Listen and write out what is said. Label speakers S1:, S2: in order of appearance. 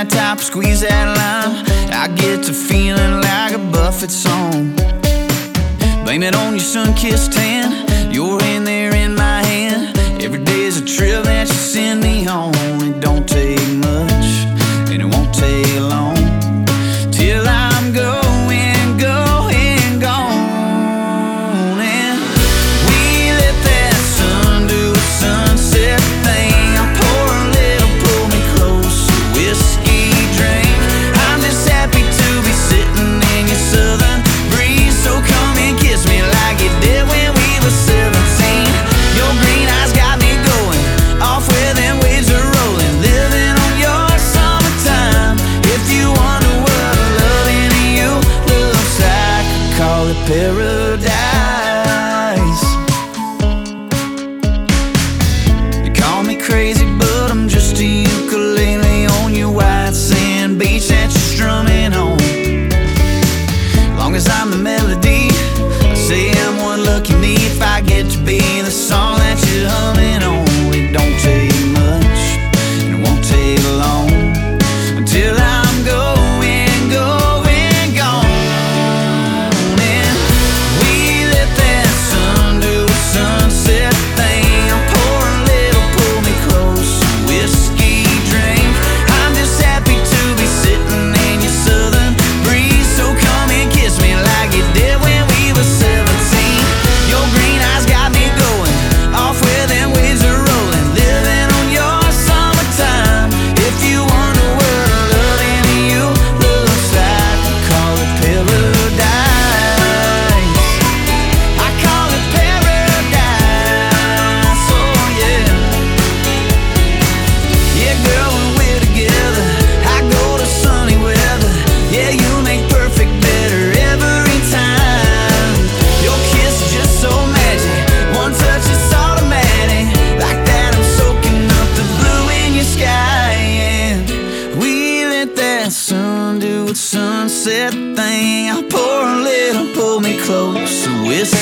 S1: that top, squeeze that lime. I get to feeling like a Buffett song. Blame it on your sun-kissed tan. Your hand there in my hand. Every day's a trip that you send me home. It don't take much, and it won't take long till I'm going, going, gone. And we let that sun do a sunset thing. I pour a little, pull me close, a whiskey drink. I'm just happy to be sitting in your southern breeze. So come and kiss me like you did when we were 17. Your green eyes got me going off where them waves are rolling, living on your summertime. If you wonder what loving you looks like, call it paradise. You call me crazy, but I'm just a ukulele on your white sand beach that you're strumming on. Long as I'm the melody, I say I'm one lucky me if I get to be the song that you're humming on. It don't take much, and it won't take long until I'm going, going, gone. And we let that sun do a sunset thing. I pour a little, pull me close, a whiskey drink. I'm just happy to be sitting in your southern breeze. So come and kiss me like you did when we were 17. Your green eyes got me going off where them waves are rolling, living on your summertime. If you wonder what loving you looks like, call it paradise. I call it paradise. Oh yeah. Yeah, girl, when we're together, I go to sunny weather. Yeah, you make perfect better every time. Your kiss is just so magic, one touch is automatic. Like that I'm soaking up the blue in your sky. And we let that sun do its sunset thing. I pour a little, pull me close, a whiskey